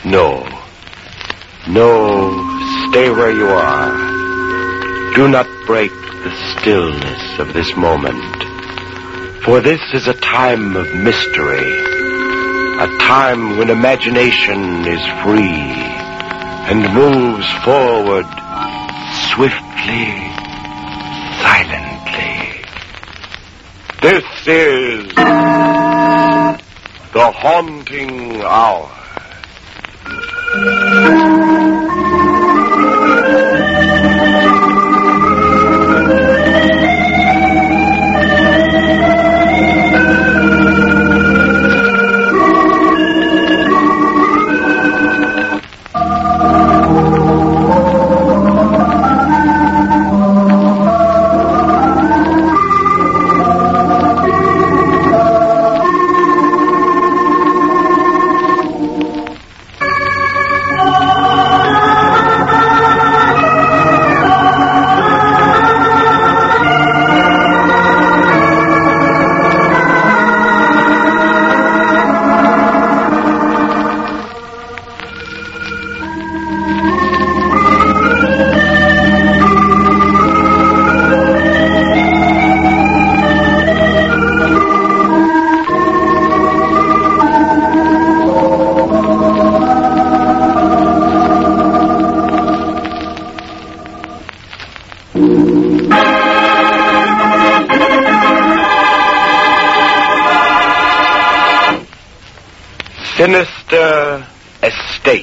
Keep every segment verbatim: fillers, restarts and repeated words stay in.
No. No, stay where you are. Do not break the stillness of this moment. For this is a time of mystery. A time when imagination is free and moves forward swiftly, silently. This is the Haunting Hour. Sinister Estate.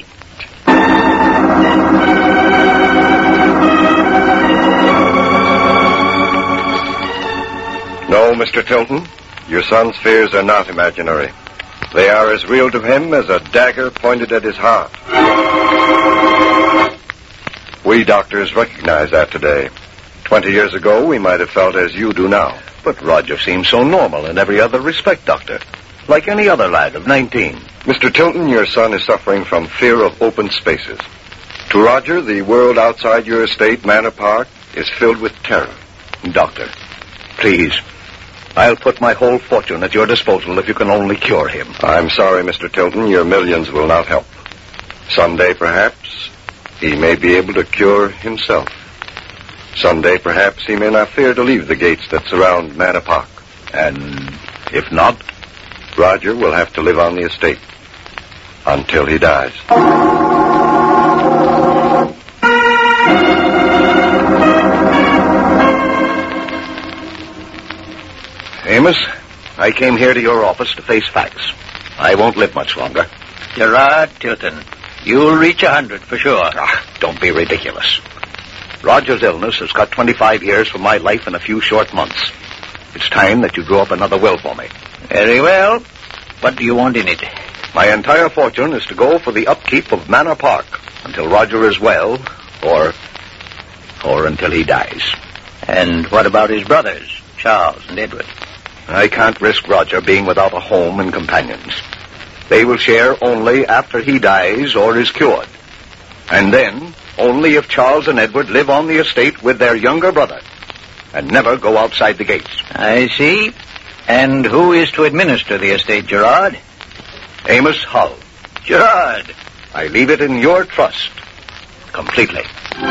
No, Mister Tilton, your son's fears are not imaginary. They are as real to him as a dagger pointed at his heart. We doctors recognize that today. Twenty years ago, we might have felt as you do now. But Roger seems so normal in every other respect, Doctor. Like any other lad of nineteen. Mister Tilton, your son is suffering from fear of open spaces. To Roger, the world outside your estate, Manor Park, is filled with terror. Doctor, please, I'll put my whole fortune at your disposal if you can only cure him. I'm sorry, Mister Tilton, your millions will not help. Someday, perhaps, he may be able to cure himself. Someday, perhaps, he may not fear to leave the gates that surround Manor Park. And if not? Roger will have to live on the estate until he dies. Amos, I came here to your office to face facts. I won't live much longer. Gerard Tilton, you'll reach a hundred for sure. Ah, don't be ridiculous. Roger's illness has cut twenty-five years from my life in a few short months. It's time that you drew up another will for me. Very well. What do you want in it? My entire fortune is to go for the upkeep of Manor Park until Roger is well, or... or until he dies. And what about his brothers, Charles and Edward? I can't risk Roger being without a home and companions. They will share only after he dies or is cured. And then, only if Charles and Edward live on the estate with their younger brother and never go outside the gates. I see. And who is to administer the estate, Gerard? Amos Hull. Gerard! I leave it in your trust. Completely.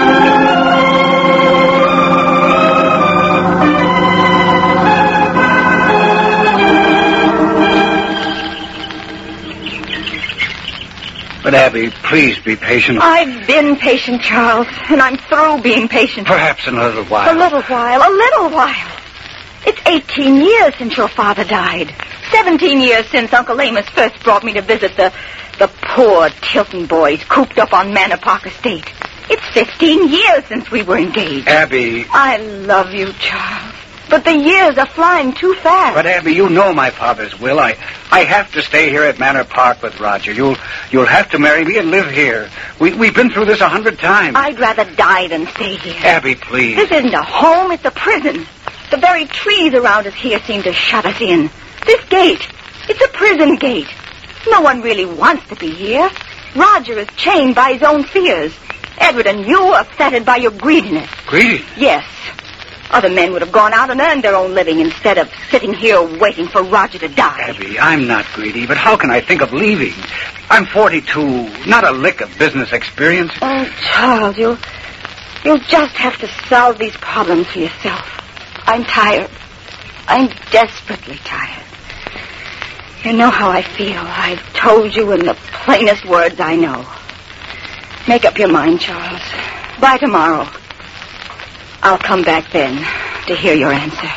But, Abby, please be patient. I've been patient, Charles, and I'm through being patient. Perhaps in a little while. A little while, a little while. It's eighteen years since your father died. Seventeen years since Uncle Amos first brought me to visit the, the poor Tilton boys cooped up on Manor Park Estate. It's fifteen years since we were engaged. Abby. I love you, Charles. But the years are flying too fast. But, Abby, you know my father's will. I I have to stay here at Manor Park with Roger. You'll you'll have to marry me and live here. We, we've been through this a hundred times. I'd rather die than stay here. Abby, please. This isn't a home, it's a prison. The very trees around us here seem to shut us in. This gate, it's a prison gate. No one really wants to be here. Roger is chained by his own fears. Edward and you are fettered by your greediness. Greediness? Yes. Other men would have gone out and earned their own living instead of sitting here waiting for Roger to die. Abby, I'm not greedy, but how can I think of leaving? I'm forty-two, not a lick of business experience. Oh, Charles, you'll, you'll just have to solve these problems for yourself. I'm tired. I'm desperately tired. You know how I feel. I've told you in the plainest words I know. Make up your mind, Charles. By tomorrow. I'll come back then to hear your answer.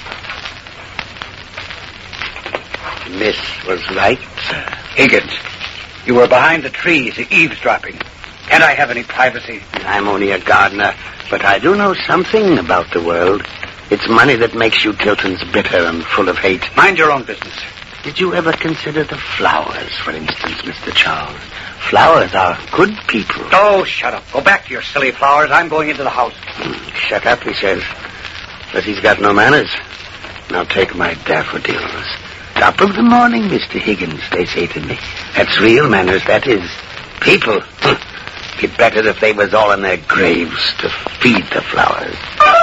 Miss was right, sir. Higgins, you were behind the trees, eavesdropping. Can't I have any privacy? I'm only a gardener, but I do know something about the world. It's money that makes you Tiltons bitter and full of hate. Mind your own business. Did you ever consider the flowers, for instance, Mister Charles? Flowers are good people. Oh, shut up. Go back to your silly flowers. I'm going into the house. Mm, shut up, he says. But he's got no manners. Now take my daffodils. Top of the morning, Mister Higgins, they say to me. That's real manners, that is. People. Be better if they was all in their graves to feed the flowers.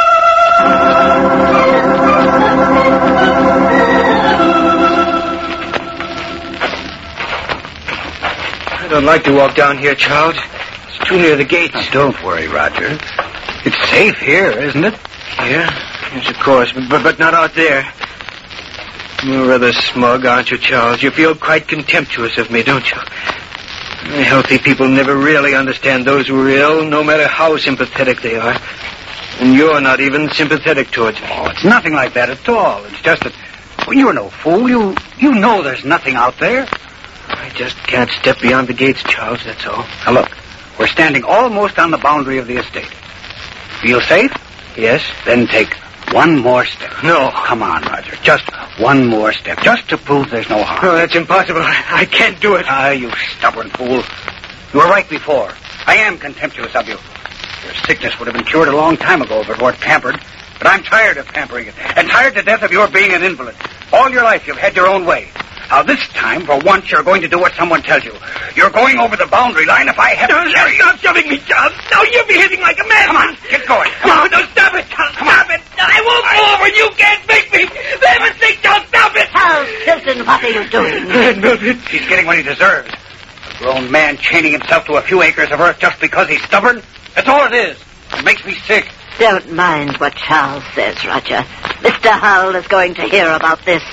I don't like to walk down here, Charles. It's too near the gates. Now, don't worry, Roger. It's safe here, isn't it? Here? Yes, of course, but, but, but not out there. You're rather smug, aren't you, Charles? You feel quite contemptuous of me, don't you? Healthy people never really understand those who are ill, no matter how sympathetic they are. And you're not even sympathetic towards me. Oh, it's nothing like that at all. It's just that... Well, you're no fool. You, you know there's nothing out there. I just can't step beyond the gates, Charles, that's all. Now, look. We're standing almost on the boundary of the estate. Feel safe? Yes. Then take one more step. No. Come on, Roger. Just one more step. Just to prove there's no harm. No, that's impossible. I can't do it. Ah, you stubborn fool. You were right before. I am contemptuous of you. Your sickness would have been cured a long time ago if it weren't pampered. But I'm tired of pampering it. And tired to death of your being an invalid. All your life you've had your own way. Now, this time, for once, you're going to do what someone tells you. You're going over the boundary line if I have No, to carry you. stop shoving me, Charles. No, you're behaving like a man. Come on, get going. Come No, on. no, stop it, Charles. Stop it. I won't move, and you can't make me. For heaven's sake, Charles, stop it. Charles Tilton, what are you doing? Mildred. He's getting what he deserves. A grown man chaining himself to a few acres of earth just because he's stubborn. That's all it is. It makes me sick. Don't mind what Charles says, Roger. Mister Hull is going to hear about this.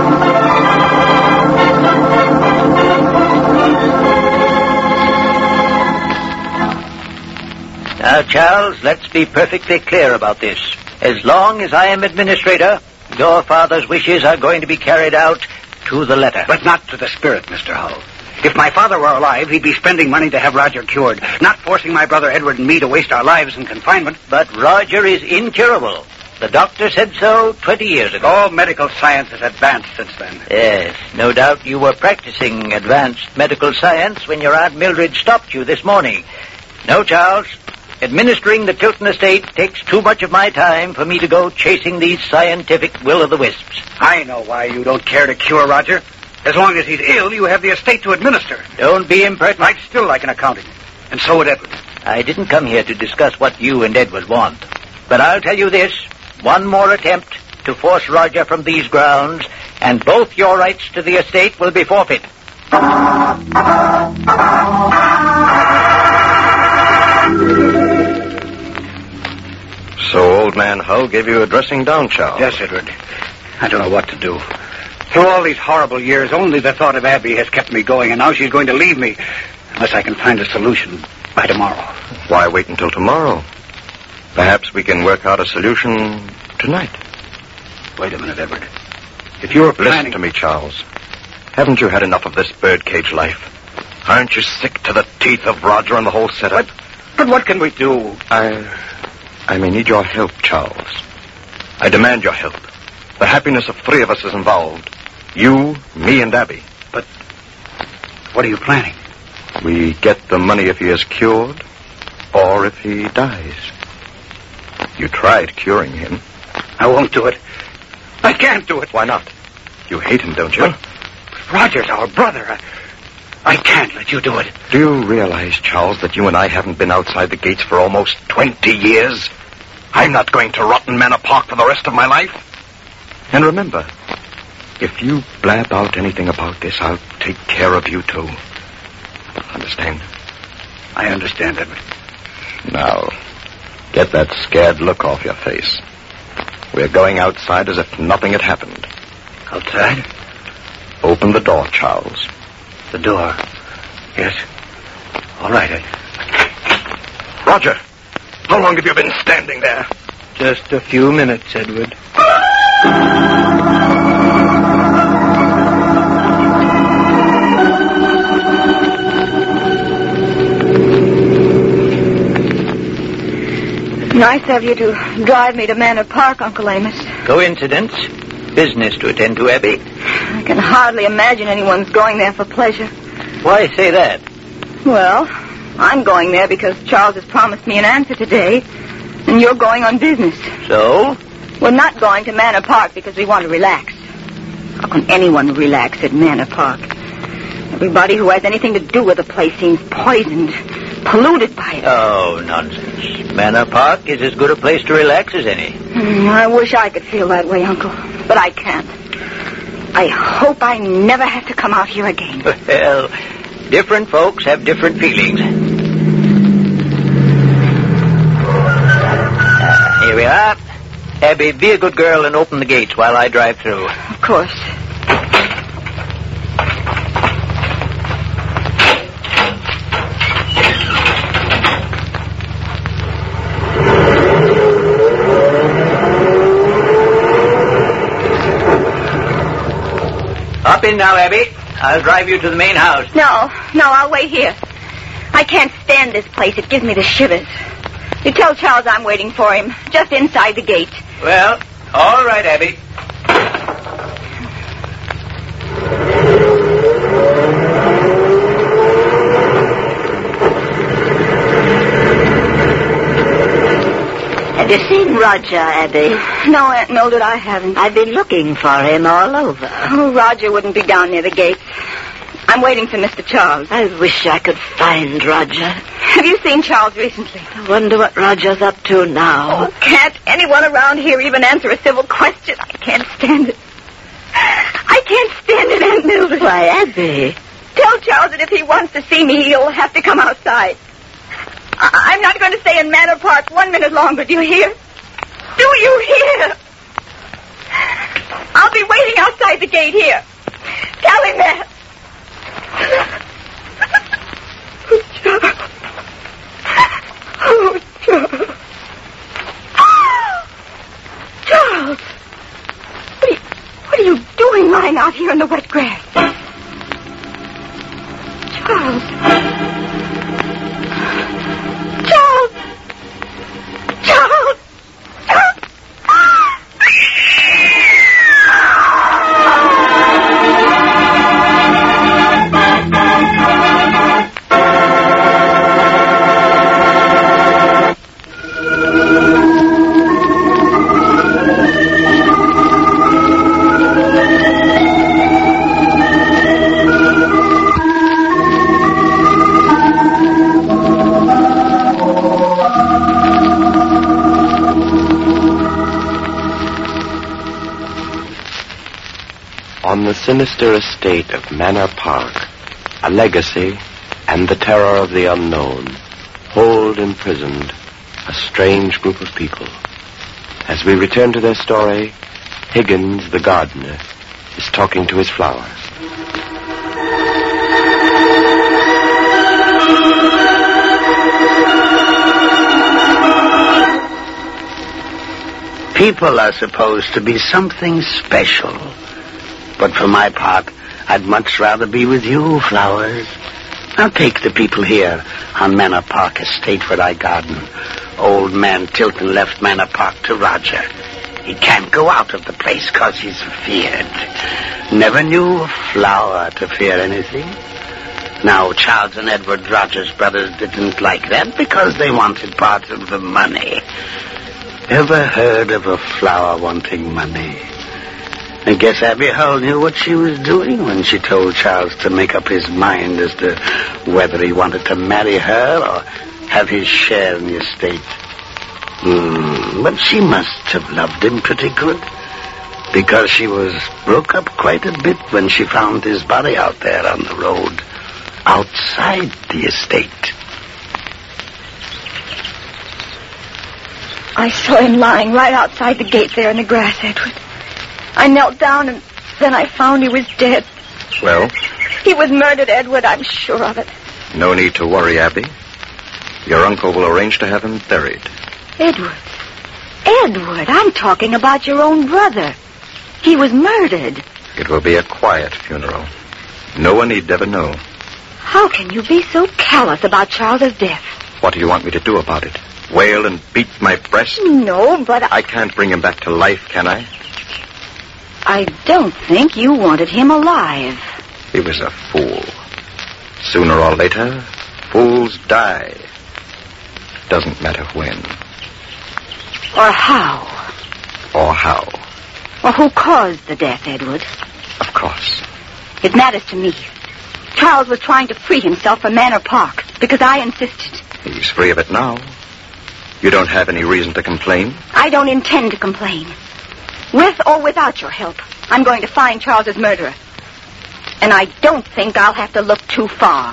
Now, Charles, let's be perfectly clear about this. As long as I am administrator, your father's wishes are going to be carried out to the letter. But not to the spirit, Mister Hull. If my father were alive, he'd be spending money to have Roger cured, not forcing my brother Edward and me to waste our lives in confinement. But Roger is incurable. The doctor said so twenty years ago. All medical science has advanced since then. Yes, no doubt you were practicing advanced medical science when your Aunt Mildred stopped you this morning. No, Charles. Administering the Tilton estate takes too much of my time for me to go chasing these scientific will-o'-the-wisps. I know why you don't care to cure Roger. As long as he's ill, you have the estate to administer. Don't be impertinent. I'd still like an accounting. And so would Edward. I didn't come here to discuss what you and Edward want. But I'll tell you this. One more attempt to force Roger from these grounds, and both your rights to the estate will be forfeit. So old man Hull gave you a dressing down, Charles? Yes, Edward. I don't know what to do. Through all these horrible years, only the thought of Abby has kept me going, and now she's going to leave me, unless I can find a solution by tomorrow. Why wait until tomorrow? Perhaps we can work out a solution tonight. Wait a minute, Edward. If you were planning... Listen to me, Charles. Haven't you had enough of this birdcage life? Aren't you sick to the teeth of Roger and the whole setup? But, but what can we do? I... I may need your help, Charles. I demand your help. The happiness of three of us is involved. You, me, and Abby. But what are you planning? We get the money if he is cured, or if he dies. You tried curing him. I won't do it. I can't do it. Why not? You hate him, don't you? But Roger's our brother. I, I can't let you do it. Do you realize, Charles, that you and I haven't been outside the gates for almost twenty years? I'm not going to rot in Manor Park for the rest of my life. And remember, if you blab out anything about this, I'll take care of you, too. Understand? I understand, Edward. Now, get that scared look off your face. We're going outside as if nothing had happened. Outside? Open the door, Charles. The door? Yes. All right, Ed. Roger, how long have you been standing there? Just a few minutes, Edward. Nice of you to drive me to Manor Park, Uncle Amos. Coincidence. Business to attend to, Abby. I can hardly imagine anyone's going there for pleasure. Why say that? Well, I'm going there because Charles has promised me an answer today, and you're going on business. So? We're not going to Manor Park because we want to relax. How can anyone relax at Manor Park? Everybody who has anything to do with the place seems poisoned, polluted by it. Oh, nonsense. Manor Park is as good a place to relax as any. Mm, I wish I could feel that way, Uncle, but I can't. I hope I never have to come out here again. Well, different folks have different feelings. Uh, here we are. Abby, be a good girl and open the gates while I drive through. Of course. Hop in now, Abby. I'll drive you to the main house. No, no, I'll wait here. I can't stand this place. It gives me the shivers. You tell Charles I'm waiting for him, just inside the gate. Well, all right, Abby. Have you seen Roger, Abby? No, Aunt Mildred, I haven't. I've been looking for him all over. Oh, Roger wouldn't be down near the gates. I'm waiting for Mister Charles. I wish I could find Roger. Have you seen Charles recently? I wonder what Roger's up to now. Oh, can't anyone around here even answer a civil question? I can't stand it. I can't stand it, Aunt Mildred. Why, Abby. Tell Charles that if he wants to see me, he'll have to come outside. I- I'm not going to stay in Manor Park one minute longer. Do you hear? Do you hear? I'll be waiting outside the gate here. Tell him that. Oh, Charles. Oh, Charles. Charles. What are, you, what are you doing lying out here in the wet grass? Charles. Charles. Charles. Charles. On the sinister estate of Manor Park, a legacy and the terror of the unknown hold imprisoned a strange group of people. As we return to their story, Higgins, the gardener, is talking to his flowers. People are supposed to be something special. But for my part, I'd much rather be with you, Flowers. Now take the people here on Manor Park Estate where I garden. Old man Tilton left Manor Park to Roger. He can't go out of the place because he's feared. Never knew a flower to fear anything. Now, Charles and Edward Rogers brothers didn't like that because they wanted part of the money. Ever heard of a flower wanting money? I guess Abby Hull knew what she was doing when she told Charles to make up his mind as to whether he wanted to marry her or have his share in the estate. Hmm, but she must have loved him pretty good, because she was broke up quite a bit when she found his body out there on the road, outside the estate. I saw him lying right outside the gate there in the grass, Edward. I knelt down, and then I found he was dead. Well? He was murdered, Edward. I'm sure of it. No need to worry, Abby. Your uncle will arrange to have him buried. Edward. Edward, I'm talking about your own brother. He was murdered. It will be a quiet funeral. No one need ever know. How can you be so callous about Charles's death? What do you want me to do about it? Wail and beat my breast? No, but I... I can't bring him back to life, can I? I don't think you wanted him alive. He was a fool. Sooner or later, fools die. Doesn't matter when. Or how. Or how. Or who caused the death, Edward. Of course. It matters to me. Charles was trying to free himself from Manor Park because I insisted. He's free of it now. You don't have any reason to complain? I don't intend to complain. With or without your help, I'm going to find Charles's murderer. And I don't think I'll have to look too far.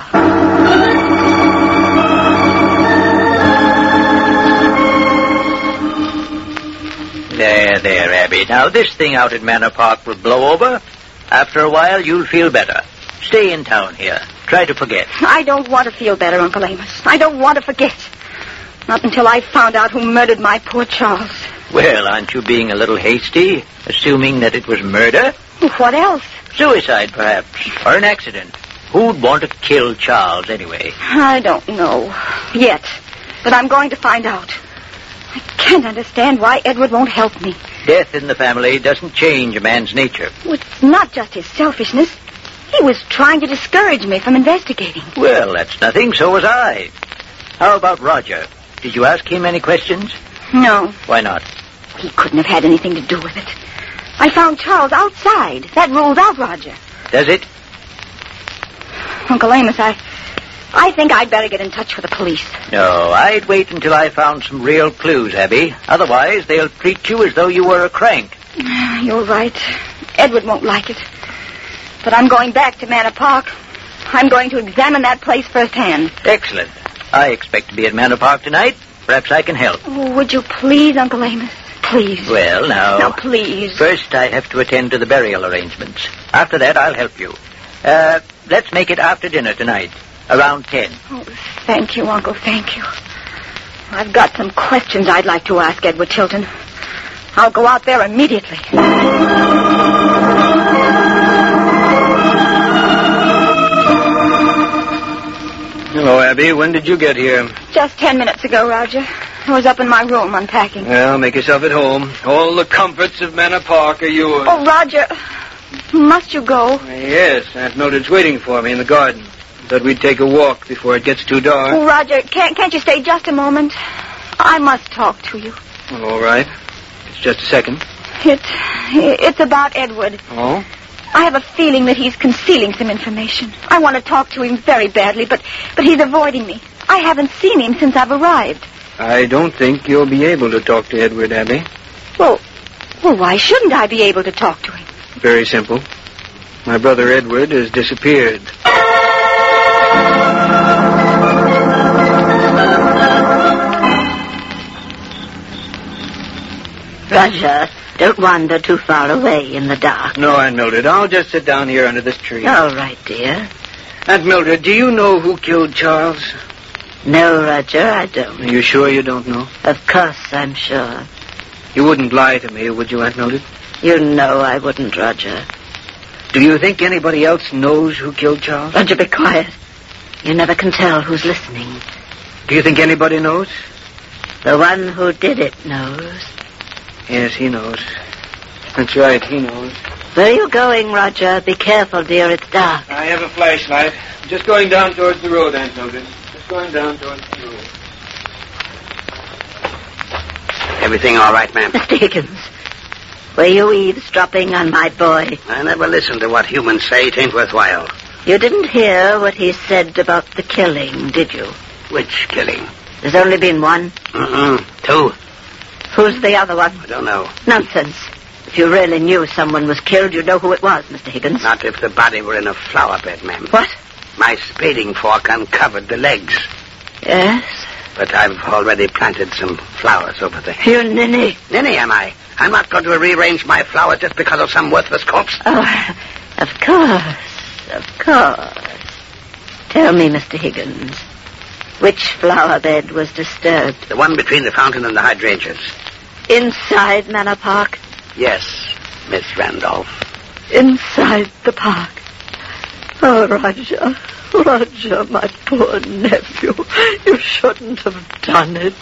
There, there, Abby. Now, this thing out at Manor Park will blow over. After a while, you'll feel better. Stay in town here. Try to forget. I don't want to feel better, Uncle Amos. I don't want to forget. Not until I've found out who murdered my poor Charles. Well, aren't you being a little hasty, assuming that it was murder? What else? Suicide, perhaps, or an accident. Who'd want to kill Charles, anyway? I don't know yet, but I'm going to find out. I can't understand why Edward won't help me. Death in the family doesn't change a man's nature. It's not just his selfishness. He was trying to discourage me from investigating. Well, that's nothing. So was I. How about Roger? Did you ask him any questions? No. Why not? He couldn't have had anything to do with it. I found Charles outside. That rules out Roger. Does it? Uncle Amos, I... I think I'd better get in touch with the police. No, I'd wait until I found some real clues, Abby. Otherwise, they'll treat you as though you were a crank. You're right. Edward won't like it. But I'm going back to Manor Park. I'm going to examine that place firsthand. Excellent. I expect to be at Manor Park tonight. Perhaps I can help. Oh, would you please, Uncle Amos? Please. Well, now... Now, please. First, I have to attend to the burial arrangements. After that, I'll help you. Uh, let's make it after dinner tonight. Around ten. Oh, thank you, Uncle, thank you. I've got some questions I'd like to ask Edward Tilton. I'll go out there immediately. Hello, Abby. When did you get here? Just ten minutes ago, Roger. I was up in my room unpacking. Well, make yourself at home. All the comforts of Manor Park are yours. Oh, Roger, must you go? Yes, Aunt Mildred's waiting for me in the garden. Thought we'd take a walk before it gets too dark. Oh, Roger, can't, can't you stay just a moment? I must talk to you. Well, all right. It's just a second. It's, it's about Edward. Oh? I have a feeling that he's concealing some information. I want to talk to him very badly, but, but he's avoiding me. I haven't seen him since I've arrived. I don't think you'll be able to talk to Edward, Abby. Well, well, why shouldn't I be able to talk to him? Very simple. My brother Edward has disappeared. Roger, don't wander too far away in the dark. No, Aunt Mildred. I'll just sit down here under this tree. All right, dear. Aunt Mildred, do you know who killed Charles? No, Roger, I don't. Are you sure you don't know? Of course, I'm sure. You wouldn't lie to me, would you, Aunt Mildred? You know I wouldn't, Roger. Do you think anybody else knows who killed Charles? Roger, be quiet. You never can tell who's listening. Do you think anybody knows? The one who did it knows. Yes, he knows. That's right, he knows. Where are you going, Roger? Be careful, dear, it's dark. I have a flashlight. I'm just going down towards the road, Aunt Mildred. Just going down towards the road. Everything all right, ma'am? Mister Higgins, were you eavesdropping on my boy? I never listen to what humans say. It ain't worthwhile. You didn't hear what he said about the killing, did you? Which killing? There's only been one. Mm-mm. Two. Who's the other one? I don't know. Nonsense. If you really knew someone was killed, you'd know who it was, Mister Higgins. Not if the body were in a flower bed, ma'am. What? My spading fork uncovered the legs. Yes? But I've already planted some flowers over there. You're ninny. Ninny, am I? I'm not going to rearrange my flowers just because of some worthless corpse. Oh, of course. Of course. Tell me, Mister Higgins, which flower bed was disturbed? The one between the fountain and the hydrangeas. Inside Manor Park? Yes, Miss Randolph. Inside the park. Oh, Roger. Roger, my poor nephew. You shouldn't have done it.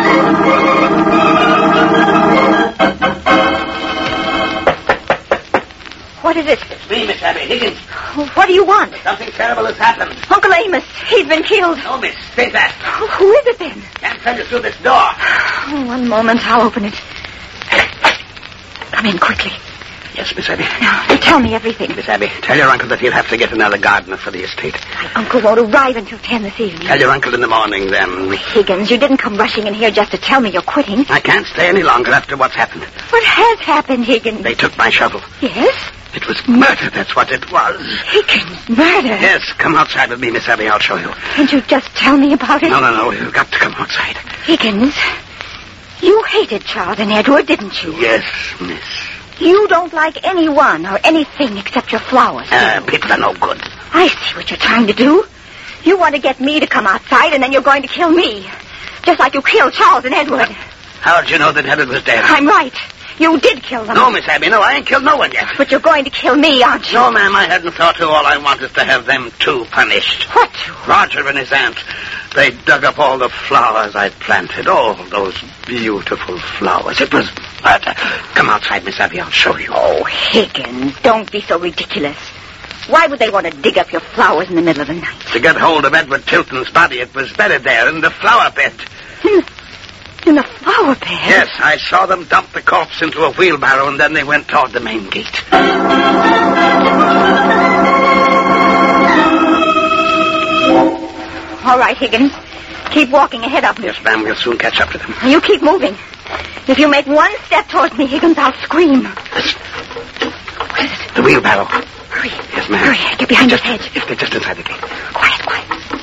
What is it? It's me, Miss Abby Higgins. What do you want? Something terrible has happened. Uncle Amos, he's been killed. No, miss. Say that. Who is it then? Can't send you through this door. Oh, one moment, I'll open it. Come in quickly. Yes, Miss Abby. Now, tell me everything. Miss Abby, tell your uncle that he'll have to get another gardener for the estate. My uncle won't arrive until ten this evening. Tell your uncle in the morning, then. Higgins, you didn't come rushing in here just to tell me you're quitting. I can't stay any longer after what's happened. What has happened, Higgins? They took my shovel. Yes? It was murder, that's what it was. Higgins, murder? Yes, come outside with me, Miss Abby. I'll show you. Can't you just tell me about it? No, no, no. You've got to come outside. Higgins, you hated Charles and Edward, didn't you? Yes, miss. You don't like anyone or anything except your flowers. Uh, people are no good. I see what you're trying to do. You want to get me to come outside, and then you're going to kill me. Just like you killed Charles and Edward. How did you know that Edward was dead? I'm right. You did kill them. No, Miss Abby, no, I ain't killed no one yet. But you're going to kill me, aren't you? No, ma'am, I hadn't thought to. All I want is to have them two punished. What two? Roger and his aunt. They dug up all the flowers I'd planted. All those beautiful flowers. It was... Uh, come outside, Miss Abby. I'll show you. Oh, Higgins, don't be so ridiculous. Why would they want to dig up your flowers in the middle of the night? To get hold of Edward Tilton's body. It was buried there in the flower bed. In, in the flower bed? Yes, I saw them dump the corpse into a wheelbarrow, and then they went toward the main gate. All right, Higgins. Keep walking ahead of me. Yes, ma'am, we'll soon catch up to them. You keep moving. If you make one step towards me, Higgins, I'll scream. Listen. What is it? The wheelbarrow. Hurry. Yes, ma'am. Hurry, get behind just, this hedge. Yes, they're just inside the gate. Quiet, quiet.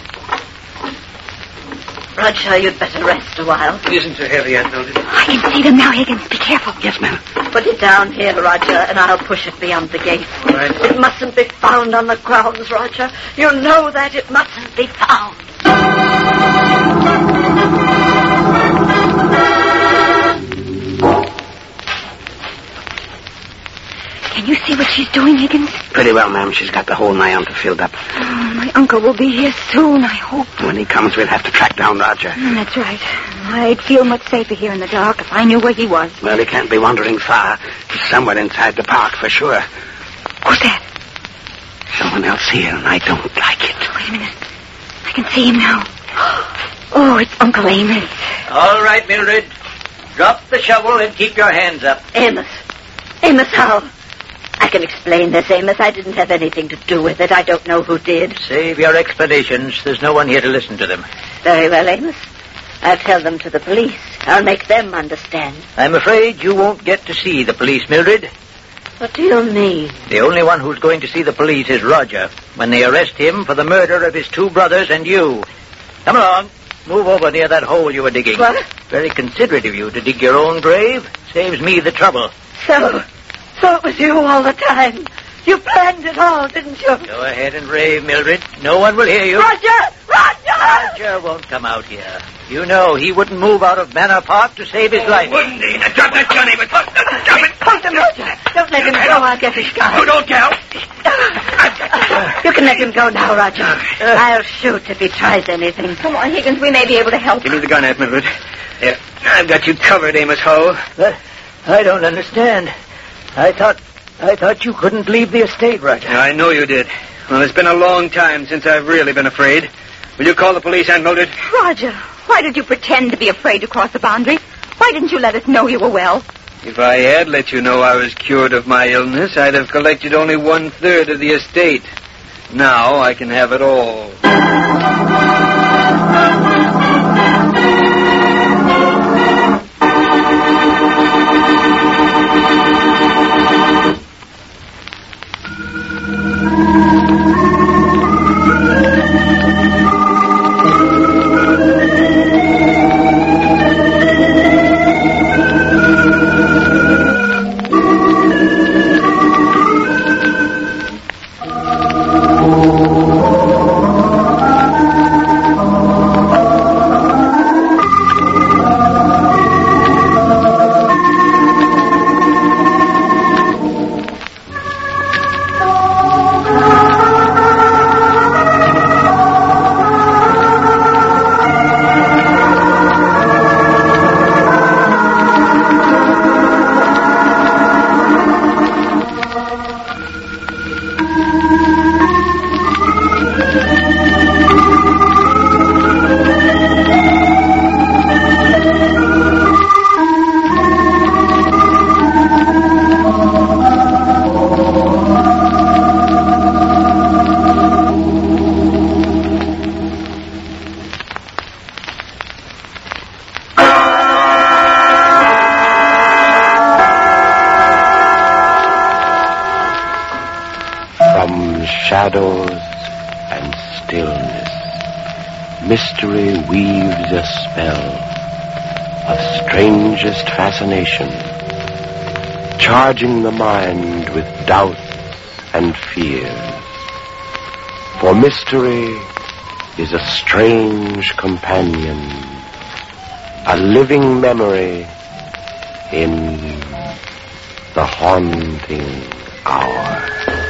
Roger, you'd better rest a while. It isn't so heavy, Aunt Mildred. I can see them now, Higgins. Be careful. Yes, ma'am. Put it down here, Roger, and I'll push it beyond the gate. All right. It mustn't be found on the grounds, Roger. You know that it mustn't be found. Can you see what she's doing, Higgins? Pretty well, ma'am. She's got the whole Nyanta filled up. Oh, my uncle will be here soon, I hope. When he comes, we'll have to track down Roger. Mm, that's right. I'd feel much safer here in the dark if I knew where he was. Well, he can't be wandering far. He's somewhere inside the park for sure. Who's that? Someone else here, and I don't like it. Wait a minute. I can see him now. Oh, it's Uncle Amos. All right, Mildred. Drop the shovel and keep your hands up. Amos. Amos, how? I can explain this, Amos. I didn't have anything to do with it. I don't know who did. Save your explanations. There's no one here to listen to them. Very well, Amos. I'll tell them to the police. I'll make them understand. I'm afraid you won't get to see the police, Mildred. What do you mean? The only one who's going to see the police is Roger, when they arrest him for the murder of his two brothers and you. Come along. Move over near that hole you were digging. What? Very considerate of you to dig your own grave. Saves me the trouble. So, so it was you all the time. You planned it all, didn't you? Go ahead and rave, Mildred. No one will hear you. Roger! Roger! Roger won't come out here. You know he wouldn't move out of Manor Park to save his life. Wouldn't he? Now, drop that gun, Amos. Drop it. Hold him, Roger. Don't let him go. I'll get his gun. Oh, don't get You can let him go now, Roger. I'll shoot if he tries anything. Come on, Higgins. We may be able to help. Give me the gun, Aunt Mildred. Here, I've got you covered, Amos Ho. But I don't understand. I thought... I thought you couldn't leave the estate, Roger. I know you did. Well, it's been a long time since I've really been afraid. Will you call the police, Aunt Mildred? Roger, why did you pretend to be afraid to cross the boundary? Why didn't you let us know you were well? If I had let you know I was cured of my illness, I'd have collected only one-third of the estate. Now I can have it all. shadows and stillness, mystery weaves a spell of strangest fascination, charging the mind with doubts and fears. For mystery is a strange companion, a living memory in the haunting hour.